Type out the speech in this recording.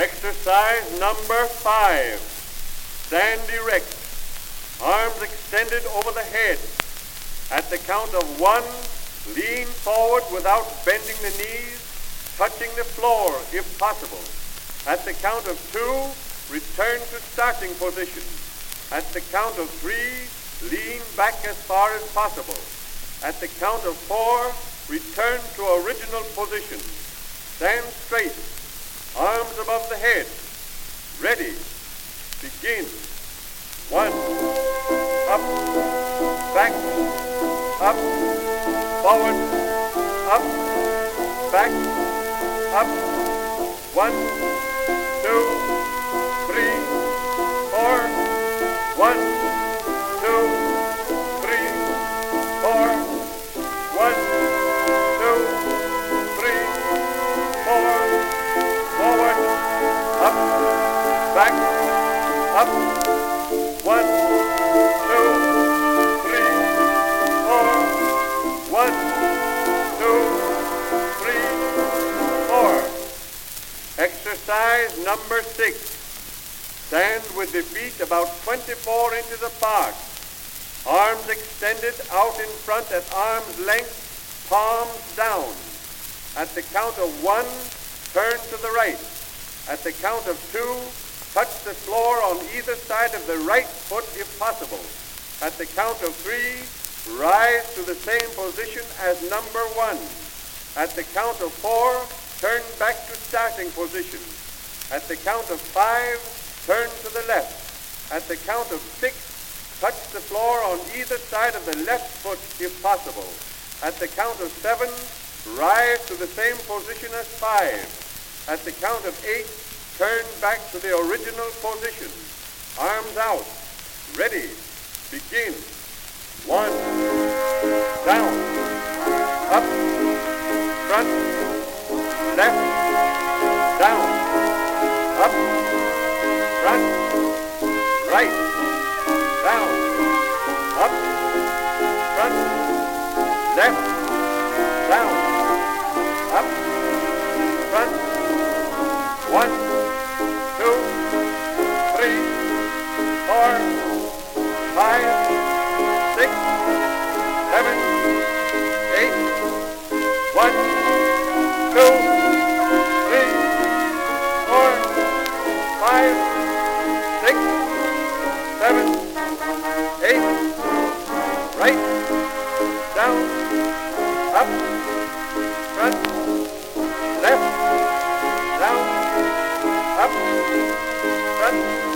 Exercise number 5. Stand erect, arms extended over the head. At the count of 1, lean forward without bending the knees, touching the floor if possible. At the count of 2, return to starting position. At the count of 3, lean back as far as possible. At the count of 4, return to original position. Stand straight, arms above the head. Ready, begin. 1, up, back, up, forward, up, back, up. 1, 2, 3, 4. 1, 2, 3, 4. 1, 2, 3, 4. Forward, up, back, up. 1, 2, 3, 4. 1, 2, 3, 4. Exercise number 6. Stand with the feet about 24 inches apart. Arms extended out in front at arm's length, palms down. At the count of 1, turn to the right. At the count of 2, touch the floor on either side of the right foot if possible. At the count of 3, rise to the same position as number 1. At the count of 4, turn back to starting position. At the count of 5, turn to the left. At the count of 6, touch the floor on either side of the left foot if possible. At the count of 7, rise to the same position as 5. At the count of 8, turn back to the original position. Arms out. Ready. Begin. 1, down, up, front, left, down, up, front, right, down, up, front, left, down, up, front. 1, 2, 3, 4, 5, 6, 7, 8. 1, 2, 3, 4, 5, 6, 7, 8. Right, down, up, front, left, down, up, front.